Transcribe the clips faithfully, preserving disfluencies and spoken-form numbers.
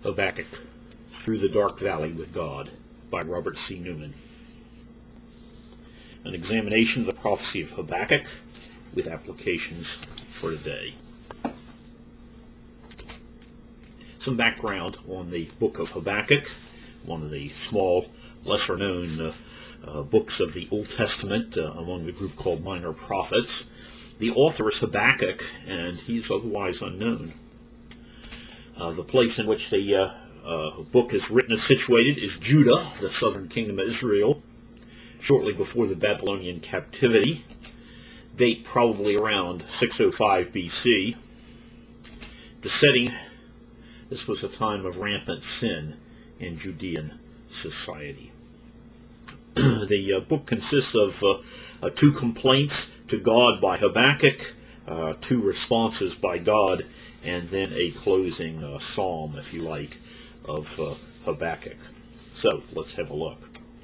Habakkuk, Through the Dark Valley with God, by Robert C. Newman. An examination of the prophecy of Habakkuk with applications for today. Some background on the book of Habakkuk, one of the small, lesser-known uh, uh, books of the Old Testament uh, among the group called Minor Prophets. The author is Habakkuk, and he's otherwise unknown. Uh, the place in which the uh, uh, book is written is situated is Judah, the southern kingdom of Israel, shortly before the Babylonian captivity, date probably around six oh five B C. The setting, this was a time of rampant sin in Judean society. The uh, book consists of uh, uh, two complaints to God by Habakkuk, uh, two responses by God, and then a closing uh, psalm, if you like, of uh, Habakkuk. So, let's have a look.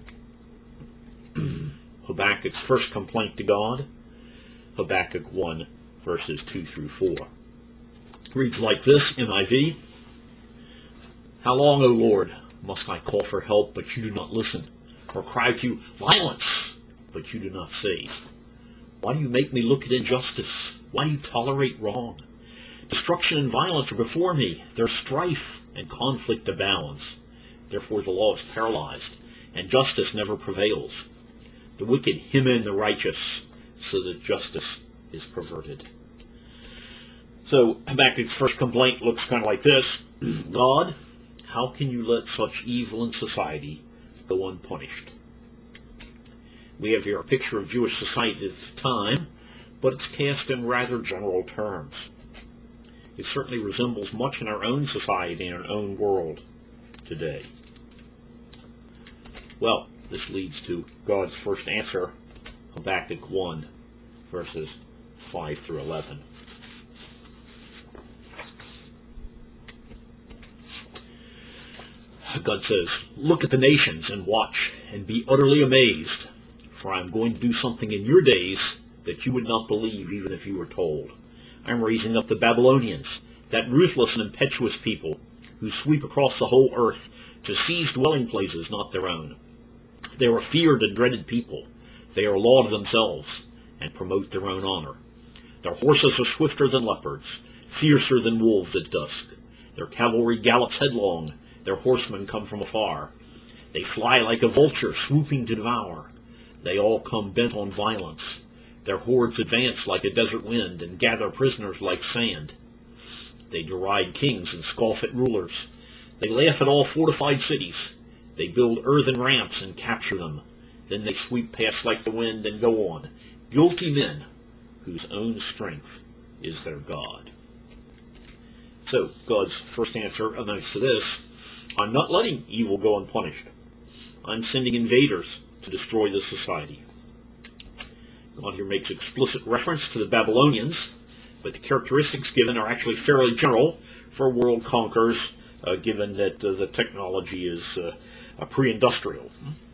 Habakkuk's first complaint to God, Habakkuk one, verses two through four. It reads like this, N I V. How long, O Lord, must I call for help, but you do not listen, or cry to you, violence, but you do not save? Why do you make me look at injustice? Why do you tolerate wrong? Destruction and violence are before me. Their strife and conflict abounds. Therefore the law is paralyzed, and justice never prevails. The wicked hem in the righteous, so that justice is perverted. So Habakkuk's first complaint looks kind of like this. God, how can you let such evil in society go unpunished? We have here a picture of Jewish society at the time, but it's cast in rather general terms. It certainly resembles much in our own society and our own world today. Well, this leads to God's first answer, Habakkuk one, verses five through eleven. God says, look at the nations and watch and be utterly amazed, for I am going to do something in your days that you would not believe even if you were told. I am raising up the Babylonians, that ruthless and impetuous people who sweep across the whole earth to seize dwelling places not their own. They are a feared and dreaded people. They are a law to themselves and promote their own honor. Their horses are swifter than leopards, fiercer than wolves at dusk. Their cavalry gallops headlong. Their horsemen come from afar. They fly like a vulture, swooping to devour. They all come bent on violence. Their hordes advance like a desert wind and gather prisoners like sand. They deride kings and scoff at rulers. They laugh at all fortified cities. They build earthen ramps and capture them. Then they sweep past like the wind and go on. Guilty men whose own strength is their God. So, God's first answer amounts to this. I'm not letting evil go unpunished. I'm sending invaders to destroy this society. God here makes explicit reference to the Babylonians, but the characteristics given are actually fairly general for world conquerors, uh, given that uh, the technology is uh, pre-industrial.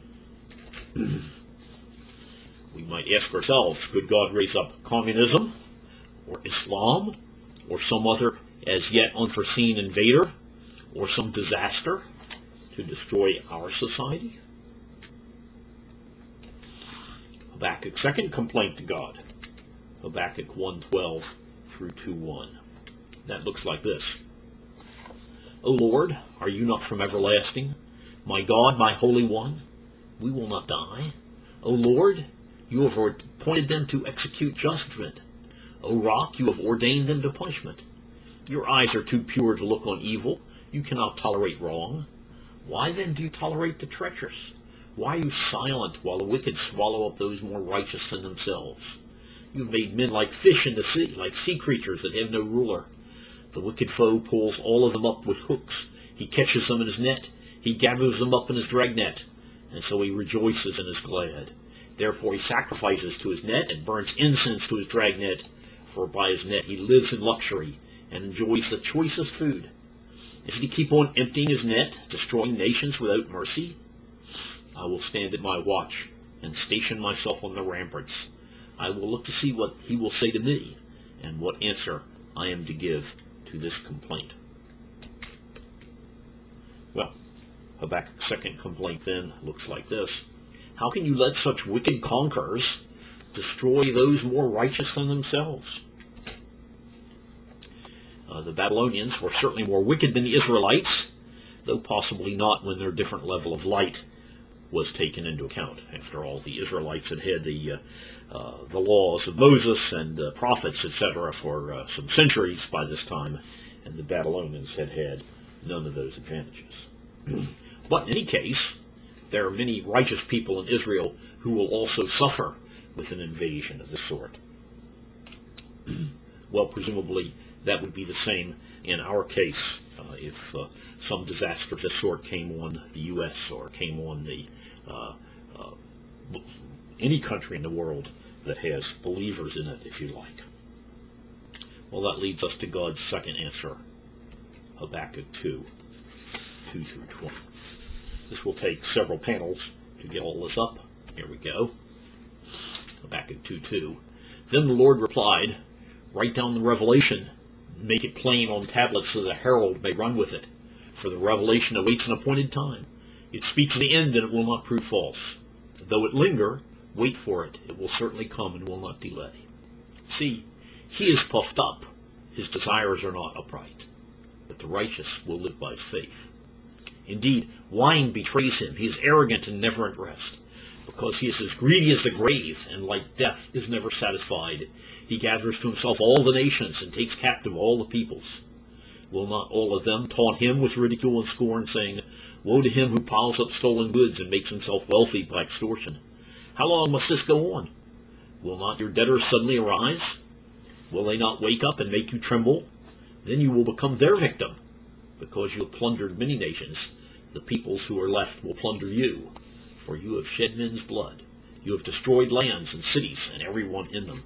We might ask ourselves, could God raise up communism, or Islam, or some other as yet unforeseen invader, or some disaster to destroy our society? Habakkuk's second complaint to God, Habakkuk one twelve through two one. That looks like this. O Lord, are you not from everlasting? My God, my Holy One, we will not die. O Lord, you have appointed them to execute judgment. O Rock, you have ordained them to punishment. Your eyes are too pure to look on evil. You cannot tolerate wrong. Why then do you tolerate the treacherous? Why are you silent while the wicked swallow up those more righteous than themselves? You have made men like fish in the sea, like sea creatures that have no ruler. The wicked foe pulls all of them up with hooks. He catches them in his net. He gathers them up in his dragnet. And so he rejoices and is glad. Therefore he sacrifices to his net and burns incense to his dragnet. For by his net he lives in luxury and enjoys the choicest food. Does he keep on emptying his net, destroying nations without mercy? I will stand at my watch and station myself on the ramparts. I will look to see what he will say to me and what answer I am to give to this complaint. Well, Habakkuk's second complaint then looks like this. How can you let such wicked conquerors destroy those more righteous than themselves? Uh, the Babylonians were certainly more wicked than the Israelites, though possibly not when their different level of light was taken into account. After all, the Israelites had had the uh, uh, the laws of Moses and uh, prophets, et cetera, for uh, some centuries by this time, and the Babylonians had had none of those advantages. But in any case, there are many righteous people in Israel who will also suffer with an invasion of this sort. Well, presumably that would be the same in our case uh, if uh, some disaster of this sort came on the U S or came on the uh, uh, any country in the world that has believers in it, if you like. Well, that leads us to God's second answer, Habakkuk two, two through twenty. This will take several panels to get all this up. Here we go. Habakkuk two two. Then the Lord replied, write down the revelation, make it plain on tablets so the herald may run with it. For the revelation awaits an appointed time. It speaks the end and it will not prove false. Though it linger, wait for it. It will certainly come and will not delay. See, he is puffed up. His desires are not upright. But the righteous will live by faith. Indeed, wine betrays him. He is arrogant and never at rest. Because he is as greedy as the grave, and like death is never satisfied. He gathers to himself all the nations and takes captive all the peoples. Will not all of them taunt him with ridicule and scorn, saying, woe to him who piles up stolen goods and makes himself wealthy by extortion? How long must this go on? Will not your debtors suddenly arise? Will they not wake up and make you tremble? Then you will become their victim. Because you have plundered many nations, the peoples who are left will plunder you. For you have shed men's blood. You have destroyed lands and cities and everyone in them.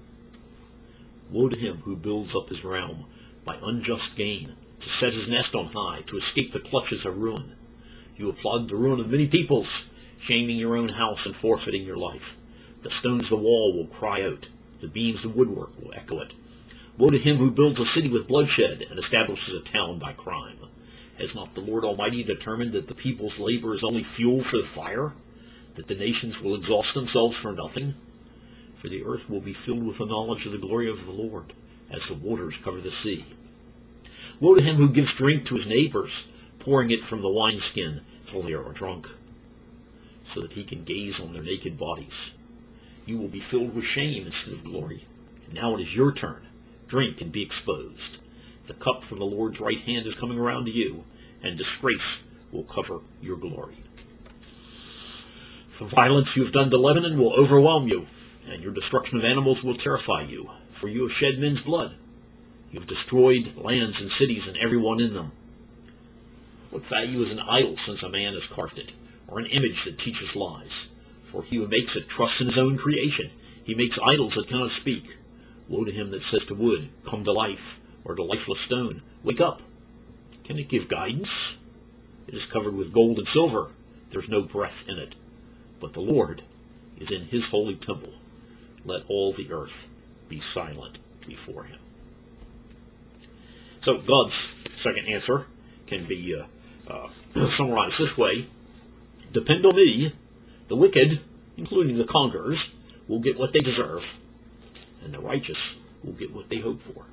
Woe to him who builds up his realm by unjust gain, to set his nest on high, to escape the clutches of ruin. You applaud the ruin of many peoples, shaming your own house and forfeiting your life. The stones of the wall will cry out. The beams of woodwork will echo it. Woe to him who builds a city with bloodshed and establishes a town by crime. Has not the Lord Almighty determined that the people's labor is only fuel for the fire? That the nations will exhaust themselves for nothing? For the earth will be filled with the knowledge of the glory of the Lord, as the waters cover the sea. Woe to him who gives drink to his neighbors, pouring it from the wineskin till they are drunk, so that he can gaze on their naked bodies. You will be filled with shame instead of glory. And now it is your turn. Drink and be exposed. The cup from the Lord's right hand is coming around to you, and disgrace will cover your glory. The violence you have done to Lebanon will overwhelm you, and your destruction of animals will terrify you, for you have shed men's blood. You have destroyed lands and cities and everyone in them. What value is an idol since a man has carved it, or an image that teaches lies? For he who makes it trusts in his own creation. He makes idols that cannot speak. Woe to him that says to wood, come to life, or to lifeless stone, wake up. Can it give guidance? It is covered with gold and silver. There is no breath in it. But the Lord is in his holy temple. Let all the earth be silent before him. So God's second answer can be uh, uh, summarized this way. Depend on me. The wicked, including the conquerors, will get what they deserve, and the righteous will get what they hope for.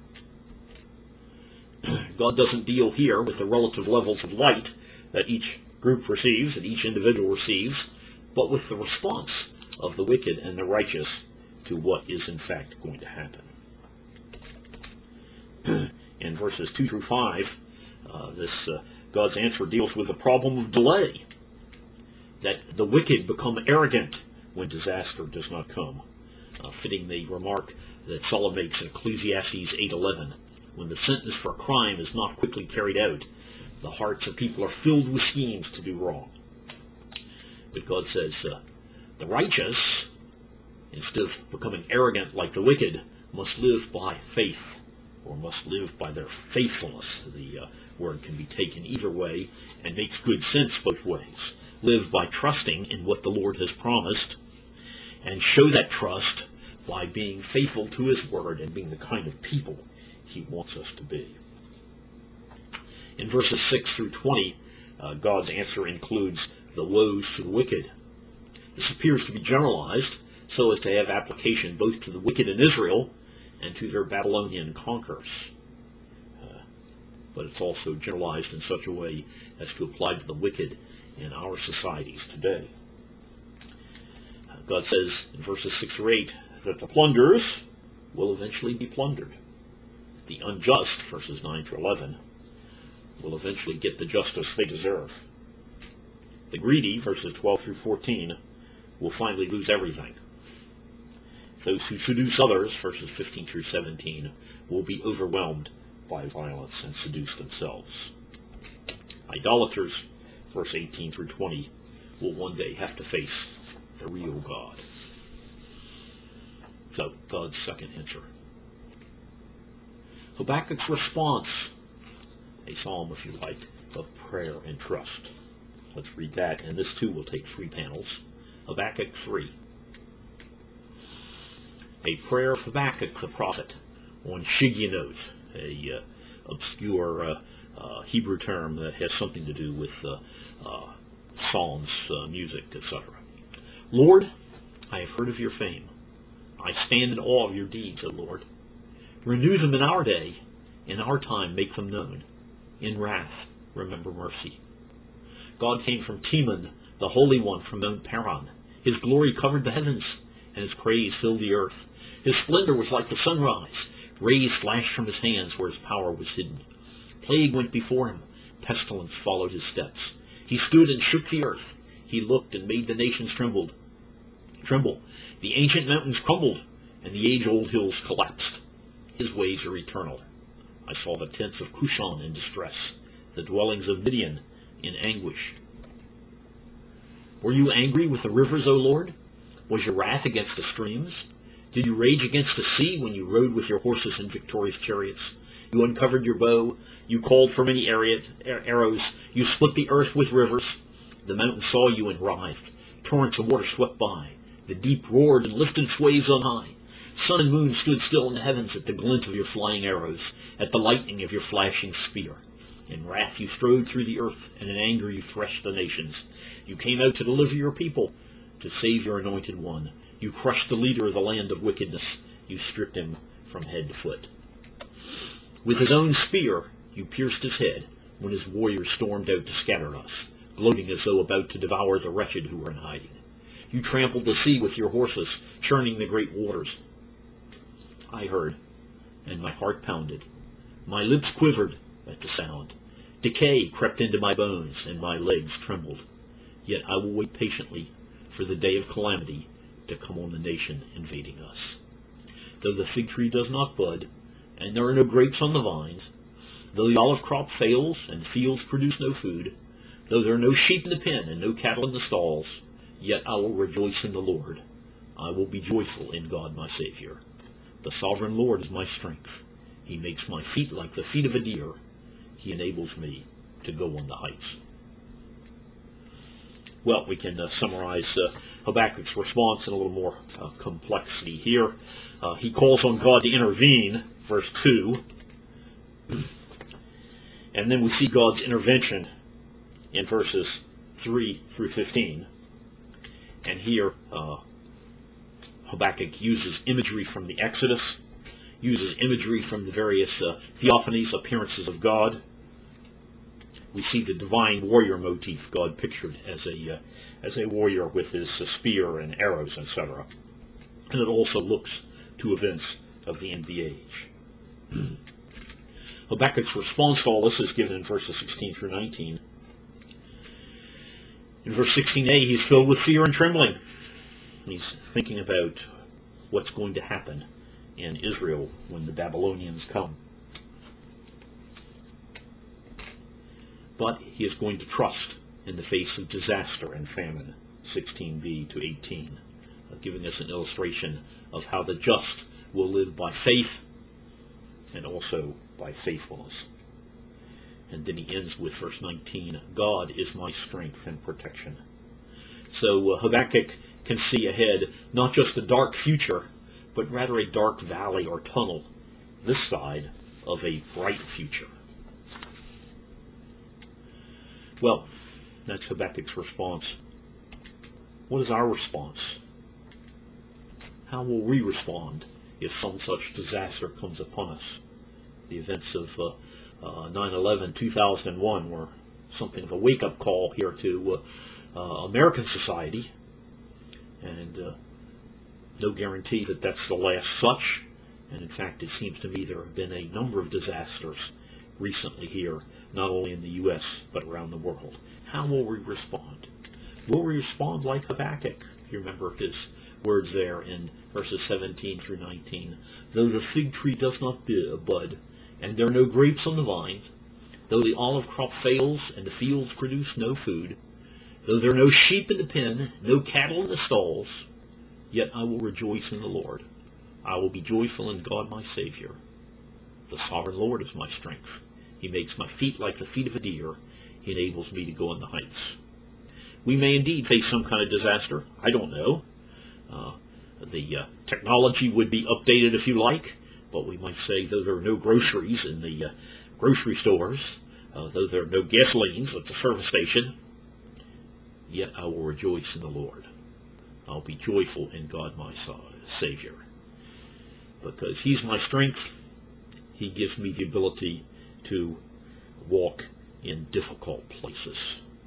God doesn't deal here with the relative levels of light that each group receives, that each individual receives, but with the response of the wicked and the righteous to what is in fact going to happen. In verses two through five, uh, this uh, God's answer deals with the problem of delay, that the wicked become arrogant when disaster does not come, uh, fitting the remark that Solomon makes in Ecclesiastes eight eleven. When the sentence for a crime is not quickly carried out, the hearts of people are filled with schemes to do wrong. But God says, uh, the righteous, instead of becoming arrogant like the wicked, must live by faith, or must live by their faithfulness. The uh, word can be taken either way and makes good sense both ways. Live by trusting in what the Lord has promised, and show that trust by being faithful to his word and being the kind of people he wants us to be. In verses six through twenty, Uh, God's answer includes the woes to the wicked. This appears to be generalized so as to have application both to the wicked in Israel and to their Babylonian conquerors. Uh, but it's also generalized in such a way as to apply to the wicked in our societies today. Uh, God says in verses six or eight that the plunderers will eventually be plundered. The unjust, verses nine through eleven, will eventually get the justice they deserve. The greedy, verses twelve through fourteen, will finally lose everything. Those who seduce others, verses fifteen through seventeen, will be overwhelmed by violence and seduce themselves. Idolaters, verse eighteen through twenty, will one day have to face the real God. So, God's second answer. Habakkuk's response, a psalm, if you like, of prayer and trust. Let's read that, and this too will take three panels. Habakkuk three. A prayer of Habakkuk the prophet on Shigionot, a uh, obscure uh, uh, Hebrew term that has something to do with uh, uh, psalms, uh, music, et cetera. Lord, I have heard of your fame. I stand in awe of your deeds, O Lord. Renew them in our day, in our time make them known. In wrath, remember mercy. God came from Teman, the Holy One from Mount Paran. His glory covered the heavens, and his praise filled the earth. His splendor was like the sunrise. Rays flashed from his hands where his power was hidden. Plague went before him. Pestilence followed his steps. He stood and shook the earth. He looked and made the nations trembled. Tremble. The ancient mountains crumbled, and the age-old hills collapsed. His ways are eternal. I saw the tents of Cushan in distress, the dwellings of Midian in anguish. Were you angry with the rivers, O Lord? Was your wrath against the streams? Did you rage against the sea when you rode with your horses in victorious chariots? You uncovered your bow. You called for many arrows. You split the earth with rivers. The mountains saw you and writhed. Torrents of water swept by. The deep roared and lifted its waves on high. Sun and moon stood still in the heavens at the glint of your flying arrows, at the lightning of your flashing spear. In wrath you strode through the earth, and in anger you threshed the nations. You came out to deliver your people, to save your anointed one. You crushed the leader of the land of wickedness. You stripped him from head to foot. With his own spear you pierced his head when his warriors stormed out to scatter us, gloating as though about to devour the wretched who were in hiding. You trampled the sea with your horses, churning the great waters. I heard, and my heart pounded. My lips quivered at the sound. Decay crept into my bones, and my legs trembled. Yet I will wait patiently for the day of calamity to come on the nation invading us. Though the fig tree does not bud, and there are no grapes on the vines, though the olive crop fails, and fields produce no food, though there are no sheep in the pen, and no cattle in the stalls, yet I will rejoice in the Lord. I will be joyful in God my Savior. The sovereign Lord is my strength. He makes my feet like the feet of a deer. He enables me to go on the heights. Well, we can uh, summarize uh, Habakkuk's response in a little more uh, complexity here. Uh, he calls on God to intervene, verse two. And then we see God's intervention in verses three through fifteen. And here, uh, Habakkuk uses imagery from the Exodus, uses imagery from the various uh, theophanies, appearances of God. We see the divine warrior motif, God pictured as a uh, as a warrior with his uh, spear and arrows, et cetera. And it also looks to events of the end of the age. Habakkuk's response to all this is given in verses sixteen through nineteen. In verse sixteen a, he's filled with fear and trembling. He's thinking about what's going to happen in Israel when the Babylonians come. But he is going to trust in the face of disaster and famine, sixteen b to eighteen, uh, giving us an illustration of how the just will live by faith and also by faithfulness. And then he ends with verse nineteen, God is my strength and protection. So uh, Habakkuk can see ahead not just a dark future, but rather a dark valley or tunnel this side of a bright future. Well, That's Habakkuk's response. What is our response? How will we respond if some such disaster comes upon us? The events of uh, uh, nine eleven two thousand one were something of a wake-up call here to uh, uh, American society, and uh, no guarantee that that's the last such. And in fact, it seems to me there have been a number of disasters recently here, not only in the U S, but around the world. How will we respond? Will we respond like Habakkuk? You remember his words there in verses seventeen through nineteen. Though the fig tree does not bud, and there are no grapes on the vine, though the olive crop fails, and the fields produce no food, though there are no sheep in the pen, no cattle in the stalls, yet I will rejoice in the Lord. I will be joyful in God my Savior. The sovereign Lord is my strength. He makes my feet like the feet of a deer. He enables me to go on the heights. We may indeed face some kind of disaster. I don't know. Uh, the uh, technology would be updated if you like, but we might say, though there are no groceries in the uh, grocery stores, uh, though there are no gasolines at the service station, yet I will rejoice in the Lord. I'll be joyful in God my Savior. Because He's my strength, He gives me the ability to walk in difficult places.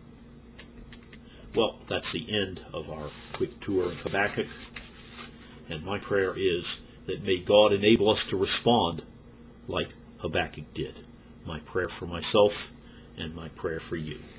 Well, that's the end of our quick tour of Habakkuk. And my prayer is that may God enable us to respond like Habakkuk did. My prayer for myself and my prayer for you.